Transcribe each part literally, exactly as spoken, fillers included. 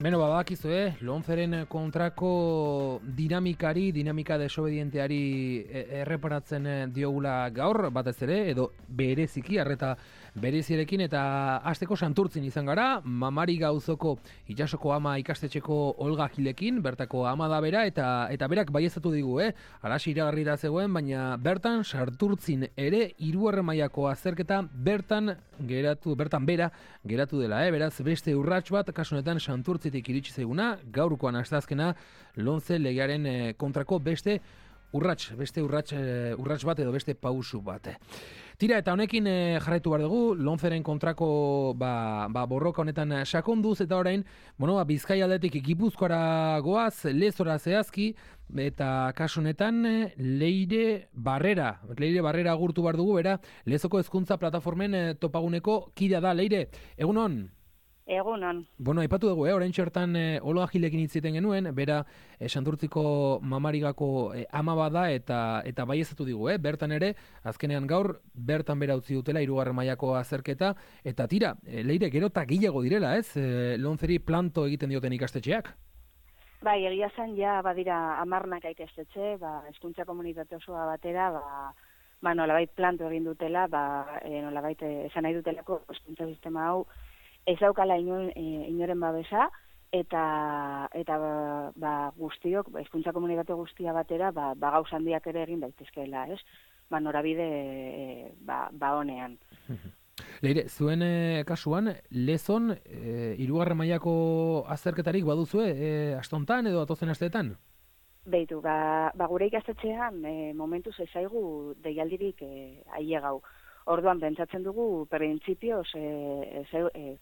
Beno, babakizue, Lomceren kontrako dinamikari, dinamika desobedienteari erreparatzen diogula gaur, batez ere, edo bereziki, arreta berezierekin, eta hasteko Santurtzin izan gara, Mamari Gauzoko itsasoko ama ikastetxeko Olga Gilekin, bertako ama da bera, eta eta berak baieztatu digu, eh? Arasi iragarri da zegoen, baina bertan Santurtzin ere hirugarren mailako azterketa bertan geratu, bertan bera geratu dela, eh? Beraz, beste urrats bat, kasu honetan Santurtzi iritsi zaiguna, gaurkoan asteazkena Lomce legearen kontrako beste urrats, beste urrats, urrats bat edo beste pausu bat. Tira, eta honekin jarraitu behar dugu, Lomceren kontrako ba, ba, borroka honetan sakonduz, eta orain, bueno, ba, Bizkaia aldetik Gipuzkoara goaz, Lezora zehazki, eta kasu honetan Leire Barrera, Leire Barrera agurtu behar dugu, bera, Lezoko hezkuntza plataformen topaguneko kidea da. Leire, egunon? Egunon. Bueno, aipatu dugu, eh? Orain txertan eh, Olo Agilekin hitziten genuen, bera eh, Santurtziko Mamarigako eh, ama bada eta eta baieztatu digu, eh? Bertan ere, azkenean gaur, bertan bera utzi dutela hirugarren mailako azterketa, eta tira, eh, Leire, gero eta gehiago direla, ez? Eh, Lomceri planto egiten dioten ikastetxeak? Bai, egia zen, ja, badira amarnak ikastetxe, ba, hezkuntza komunitate osoa batera, ba, ba nolabait planto egin dutela, ba, e, nolabait esan nahi dutelako hezkuntza sistema hau, ez daukala inoren, inoren babesa, eta eta ba, guztiok, hezkuntza komunitate guztia batera, ba, ba gauz handiak ere egin daitezkeela, ez? Ba, norabide e, ba, ba honean. Leire, zuen e, kasuan, Lezon, e, hirugarren mailako azterketarik baduzue, e, astontan edo atozen asteetan? Beitu, ba, ba gure ikastetxean e, momentuz ez zaigu deialdirik e, ailegau. Orduan, pentsatzen dugu, printzipioz, e, e, e,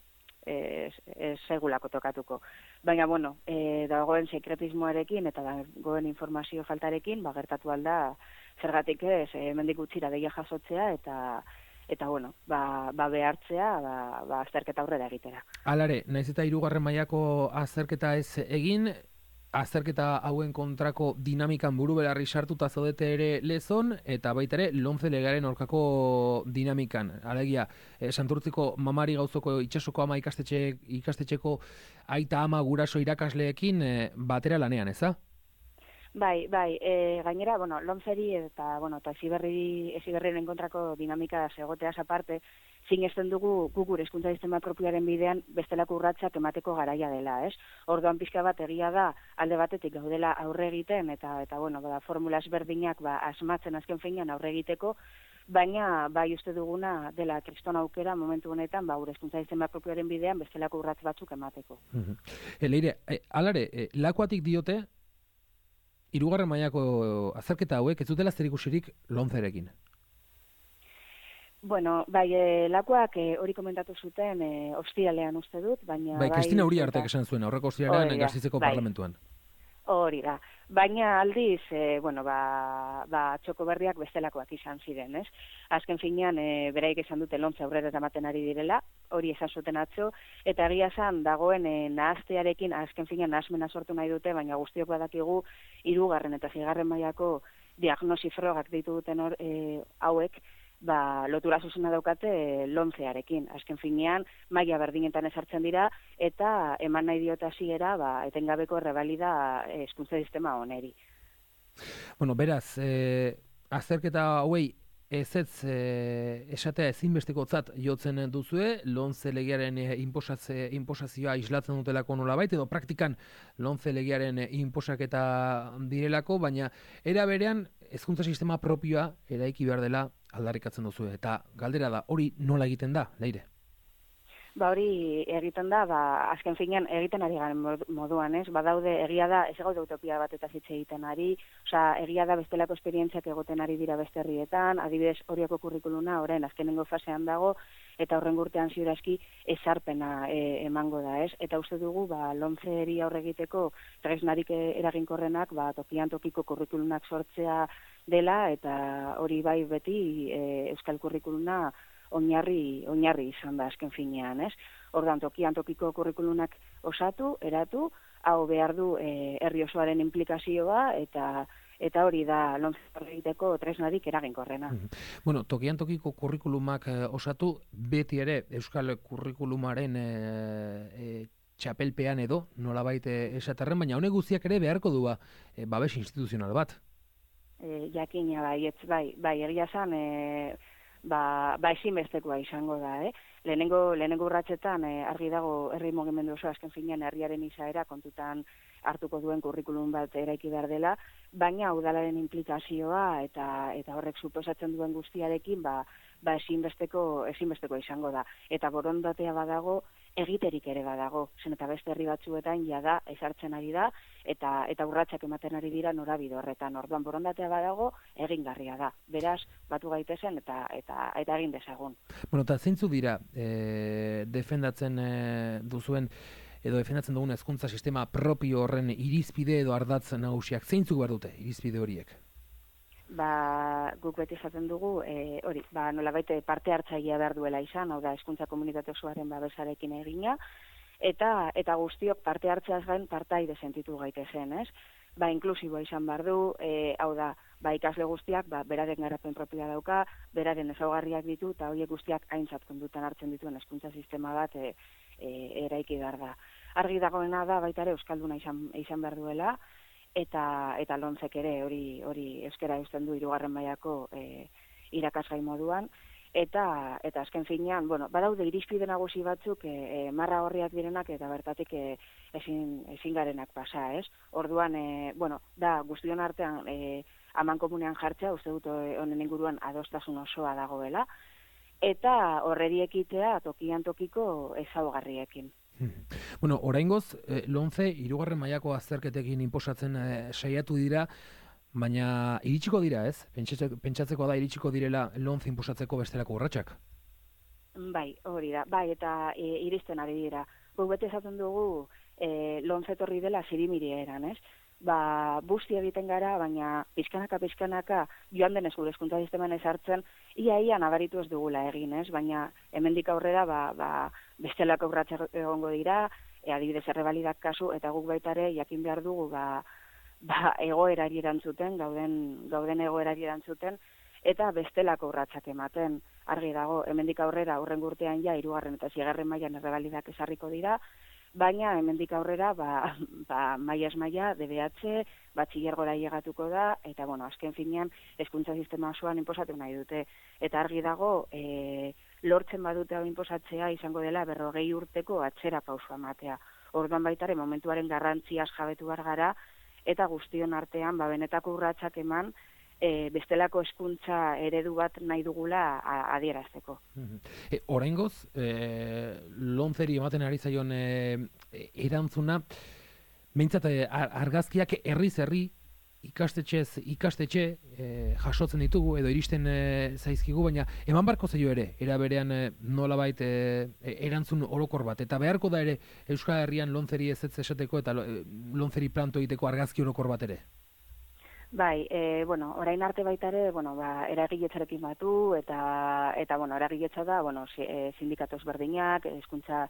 ez segulako tokatuko. Baina, bueno, e, dagoen sekretismoarekin eta dagoen informazio faltarekin, ba, gertatu alda, zergatik ez, e, mendik gutxira deia jasotzea, eta, eta bueno, ba, ba behartzea, ba, ba azterketa aurrera egitera. Alare, naiz eta hirugarren mailako azterketa ez egin, azterketa hauen kontrako dinamikan buru belarri sartuta zaudete ere Lezon, eta baita ere Lomce legearen aurkako dinamikan. Alegia, eh, Santurtziko Mamari Gauzoko itsasoko ama ikastetxe, ikastetxeko aita ama guraso irakasleekin eh, batera lanean, eza? Bai, bai, e, gainera, bueno, Lomceri eta, bueno, eta Heziberri, Heziberriren kontrako dinamika segoteaz aparte, sinesten dugu gure hezkuntza sistema propioaren bidean bestelako urratsak emateko garaia dela, ez? Orduan pixka bat egia da alde batetik gaudela aurre egiten eta eta bueno, bada formula ezberdinak ba asmatzen azken finean aurre egiteko, baina bai uste duguna dela kriston aukera momentu honetan ba gure hezkuntza sistema propioaren bidean bestelako urrats batzuk emateko. Mhm. E, Leire, e, alare, e, lakuatik diote hirugarren mailako azterketa hauek ez dutela zerikusirik Lomcerekin. Bueno, bai, e, lakoak e, hori komentatu zuten e, ostiralean uste dut, baina... Bai, Kristina bai, Uriartek esan zuen, aurreko ostiralean Gasteizeko bai, parlamentuan. Hori da. Baina aldiz, e, bueno, ba, ba, txoko berriak bestelakoak izan ziren, ez? Azken finean, e, beraik esan dute Lomce aurrera eramaten ari direla, hori esan zuten atzo, eta egia esan dagoen e, nahaztearekin, azken finean nahazmena sortu nahi dute, baina guztiok badakigu hirugarren eta zigarren mailako diagnosi frogak ditu duten hor, e, hauek, ba, lotura zuzena daukate Lomcearekin. Azken finean, maila berdinetan ezartzen dira, eta eman nahi diota hasiera ba, etengabeko errebalida hezkuntza sistema oneri. Bueno, beraz, eh, azterketa hauei ezetz eh, esatea ezinbestekotzat jotzen duzue, Lomce legearen eh, inposazioa islatzen dutelako nolabait, edo praktikan Lomce legearen inposaketa direlako, baina era berean hezkuntza sistema propioa eraiki behar dela aldarrikatzen duzu, eta galdera da, hori nola egiten da, Leire? Ba hori egiten da, ba, azken finean egiten ari garen moduan, ez? Badaude egia da, ez gaude utopia bat eta hitz egiten ari, osea, egia da bestelako esperientziak egoten ari dira beste herrietan, adibidez Orioko kurrikuluna orain azkenengo fasean dago, eta horren urtean ziurazki ezarpena e, emango da, ez? Eta uste dugu, ba, Lomceri aurre egiteko tresnarik eraginkorrenak, ba, tokian tokiko kurrikulunak sortzea dela, eta hori bai beti e, euskal kurrikuluna oinarri oinarri izan da azken finean, ez? Ordan tokian tokiko kurrikulunak osatu, eratu, hau behar du e, herri osoaren implikazioa eta eta hori da Lomce egiteko tresnarik eraginkorrena. Bueno, tokian tokiko kurrikulumak eh, osatu, beti ere euskal kurrikulumaren eh, eh, txapelpean edo, nolabait esaterren, baina honek guztiak ere beharko du e, babes instituzional bat. E, jakina bai, ez bai, bai, egia zan, e, ba, ba ezinbestekoa izango da, eh? Lehenengo, lehenengo urratsetan e, argi dago herri mugimendu oso azken finean herriaren izaera kontutan hartuko duen kurrikulum bat eraiki behar dela, baina udalaren implikazioa eta eta horrek suposatzen duen guztiarekin ba, ba ezinbesteko, ezinbesteko izango da. Eta borondatea badago, egiterik ere badago, zen eta beste herri batzuetan jada ezartzen ari da, eta eta urratsak ematen ari dira norabide horretan. Orduan borondatea badago, egingarria da. Beraz, batu gaitezen eta eta eta egin dezagun. Bueno, eta zeintzu dira e, defendatzen e, duzuen edo defendatzen dugun hezkuntza sistema propio horren irizpide edo ardatz nagusiak zeintzuk behar dute irizpide horiek? Ba, guk beti esaten dugu, e, hori, ba, nolabait parte hartzailea behar duela izan, hau da, hezkuntza komunitate osoaren babesarekin egina, eta eta guztiok parte hartzeaz gain partaide sentitu gaitezen, ez? Ba, inklusiboa izan behar du, e, hau da, ba, ikasle guztiak, ba, beraren garapen propioa dauka, beraren ezaugarriak ditu, eta horiek guztiak aintzat kondutan hartzen dituen hezkuntza sistema bat e, e, eraiki behar da. Argi dagoena da, baita ere, euskalduna izan, izan behar duela, eta eta lontzek ere hori hori euskara eusten du hirugarren mailako e, irakasgai moduan, eta eta azken finean, bueno, badaude irizpide nagusi batzuk e, e, marra horriak direnak eta bertatik e, ezin ezin garenak pasa, ez? Orduan e, bueno, da guztion artean e, amankomunean jartzea, uste dut honen inguruan adostasun osoa dagoela, eta horreri ekitea tokian tokiko ezaugarriekin. Bueno, oraingoz, eh, lonce hirugarren mailako azterketekin inposatzen eh, saiatu dira, baina iritsiko dira, ez? Pentsatzeko, pentsatzeko da iritsiko direla lonce inposatzeko bestelako urratsak. Bai, hori da. Bai, eta e, iristen ari dira. Guk bete esaten dugu e, lonce etorri dela zirimiri eran, ez? Ba, busti egiten gara, baina pizkanaka pizkanaka joan denez gure hezkuntza sisteman ezartzen, ia-ia nabaritu ez dugula egin, ez? Baina hemendik aurrera ba, ba, bestelako urratsak egongo dira, e, adibidez errebalidak kasu, eta guk baita ere jakin behar dugu ba, ba, egoerari erantzuten, gauden, gauden egoerari erantzuten, eta bestelako urratsak ematen. Argi dago, hemendik aurrera hurrengo urtean ja hirugarren eta seigarren mailan errebalidak ezarriko dira, baina hemendik aurrera ba, ba, mailaz maila, D B H, batxilergora llegatuko da, eta bueno, azken finean hezkuntza sistema osoan inposatu nahi dute. Eta argi dago, e, lortzen badute hau inposatzea izango dela berrogei urteko atzera pausua ematea. Orduan baitare momentuaren garrantziaz jabetu behar gara, eta guztion artean ba, benetako urratsak eman, E, bestelako hezkuntza eredu bat nahi dugula adierazteko. E, oraingoz, e, lonzeri ematen ari zaion e, erantzuna, behintzat argazkiak herriz herri, ikastetxez ikastetxe e, jasotzen ditugu, edo iristen e, zaizkigu, baina eman barko zaio ere, era berean e, nolabait e, erantzun orokor bat, eta beharko da ere Euskal Herrian lonzeri ez ez esateko, eta lonzeri planto egiteko argazki orokor bat ere? Bai, e, bueno, orain arte baita ere, bueno, ba, eragiletzarekin batu, eta, eta bueno, eragiletza da, bueno, sindikatoz berdinak, hezkuntza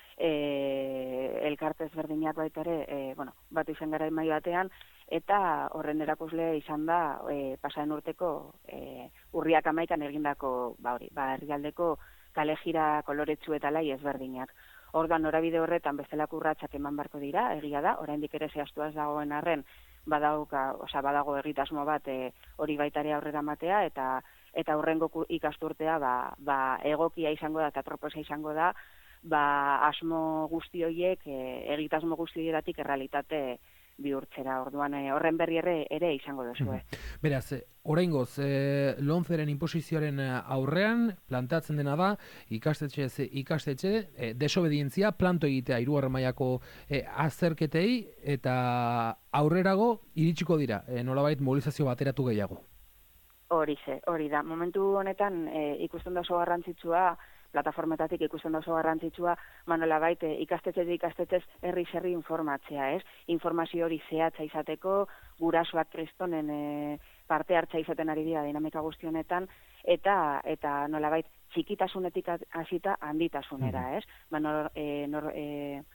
e, elkartez berdinak baita ere, e, bueno, batu izan gara mai batean, eta horren erakusle izan da, e, pasaren urteko e, urriak amaikan egindako, ba hori, ba, herrialdeko kale jira koloretsu eta lai ezberdinak. Orduan, norabide horretan bestelako urratsak eman barko dira, egia da, oraindik ere zehaztua ez dagoen arren, badauka, osea badago egitasmo bat e, hori baitare aurrera matea, eta eta hurrengo ikasturtea ba, ba egokia izango da eta proposa izango da, ba asmo guzti horiek e, egitasmo guzti horietatik errealitate bihurtzera. Orduan e, horren berri ere, ere izango duzue. Beraz, oraingoz, e, lonzeren inposizioaren aurrean plantatzen dena da ikastetxe ikastetxe e, desobedientzia planto egitea hirugarren mailako e, azterketei, eta aurrerago iritsiko dira e, nolabait mobilizazio bateratu gehiago. Horixe, hori da. Momentu honetan e, ikusten da oso garrantzitsua, plataformetatik ikusten da oso garrantzitsua, manola baite ikastetxetik ikastetxez herri herri informatzea, ez? Informazio hori zehatza izateko, gurasoak kristonen e, parte hartza izaten ari dira dinamika guzti honetan, eta eta nolabait txikitasunetik hasita handitasunera, ez? Ba, nor, e, nor, e,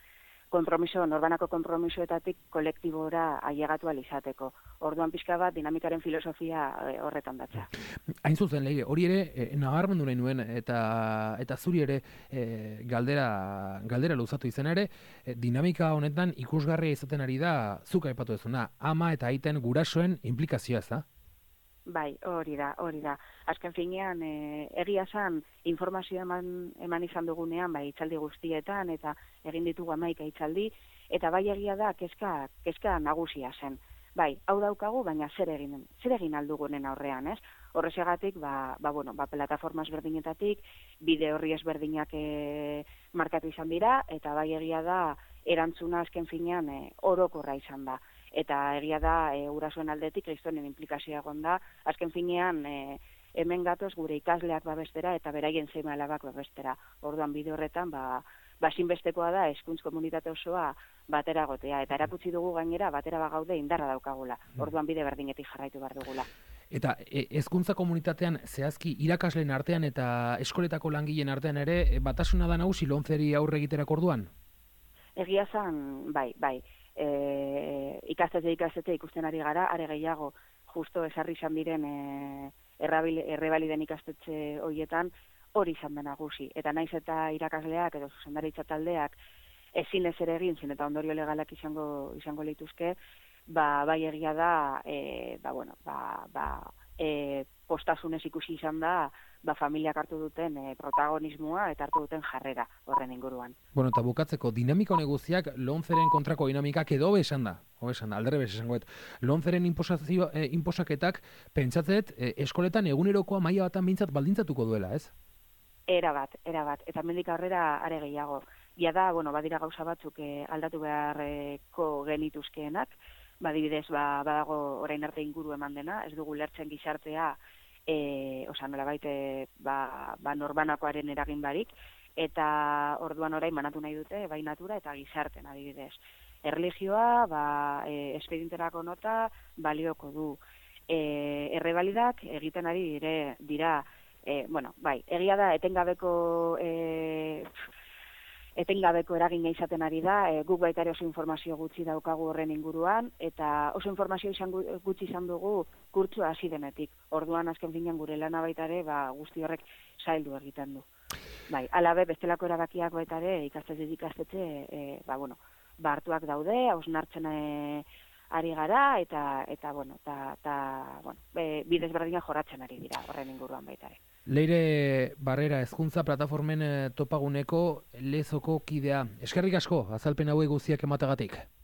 konpromiso, norbanako konpromisoetatik kolektibora ailegatu alizateko. Orduan pixka bat dinamikaren filosofia e, horretan datza. Hain zuzen, Leire, hori ere, e, nabarmendu nahi nuen, eta, eta zuri ere e, galdera, galdera luzatu izan ere, e, dinamika honetan ikusgarria izaten ari da, zuk aipatu duzuna, ama eta aiten gurasoen implikazioa, ez da? Bai, hori da, hori da. Azken finean, e, egia zan, informazio eman, eman izan dugunean, bai, hitzaldi guztietan, eta egin ditugu hamaika hitzaldi, eta bai egia da, kezka, kezka nagusia zen. Bai, hau daukagu, baina zer egin, zer egin aldugunen aurrean, ez? Horrexegatik, ba, ba, bueno, ba, plataforma ezberdinetatik, bide horri ezberdinak e, markatu izan dira, eta bai egia da, erantzuna azken finean e, orokorra izan da. Eta egia da, e, gurasoen aldetik, kristonen implikazioa egon da, azken finean, e, hemen gatoz gure ikasleak babestera eta beraien seme alabak babestera. Orduan bide horretan, ba, bazinbestekoa da, hezkuntza komunitate osoa batera gotea. Eta erakutsi dugu gainera, batera bagaude indarra daukagula. Orduan bide berdinetik jarraitu behar dugula. Eta hezkuntza komunitatean zehazki irakasleen artean eta eskoletako langileen artean ere, batasuna da nagusi lomceri aurre egiterako orduan? Egia zan, bai, bai. E, ikastetxe ikastetxe ikusten ari gara, are gehiago justo esarri izan diren e, errebaliden ikastetxe horietan hori izan da nagusi. Eta naiz eta irakasleak edo zuzendaritza taldeak ezin ez ere egin, zin eta ondorio legalak izango, izango lituzke, ba, bai egia da, e, ba, bueno, ba, ba, e, postasunez ikusi izan da, ba, familiak hartu duten e, protagonismoa eta hartu duten jarrera horren inguruan. Bueno, eta bukatzeko, dinamika hone guztiak lomceren kontrako dinamikak edo esan da, hobe esan da, aldere bez esangoet. Lomceren inposazio, eh, inposaketak pentsatzet eh, eskoletan egunerokoa maila batan bintzat baldintzatuko duela, ez? Era bat, era bat. Eta mendik aurrera are gehiago. Ja da, bueno, badira gauza batzuk eh, aldatu beharreko genituzkeenak, badibidez, ba, badago orain arte inguru eman dena, ez dugu lertzen gizartea, e, oza, nola baite, ba, ba norbanakoaren eragin barik, eta orduan orain manatu nahi dute, bai natura eta gizarten adibidez. Erlijioa, ba, e, espedienterako nota, balioko du. E, errebalidak egiten ari dire, dira, e, bueno, bai, egia da, etengabeko... E, etengabeko eragina izaten ari da, e, guk baita ere oso informazio gutxi daukagu horren inguruan, eta oso informazio izan gutxi izan dugu kurtsua hasi denetik. Orduan azken finean gure lana baita ere, ba, guzti horrek zaildu egiten du. Bai, alabe bestelako erabakiak baita ere ikastetxe ikastetxe, e, ba, bueno, ba, hartuak daude, hausnartzen e, ari gara, eta, eta bueno, eta, eta, bueno, e, bidez berdinak joratzen ari dira horren inguruan baita ere. Leire Barrera, hezkuntza plataformen topaguneko lezoko kidea. Eskerrik asko, azalpen hauek guztiak emategatik.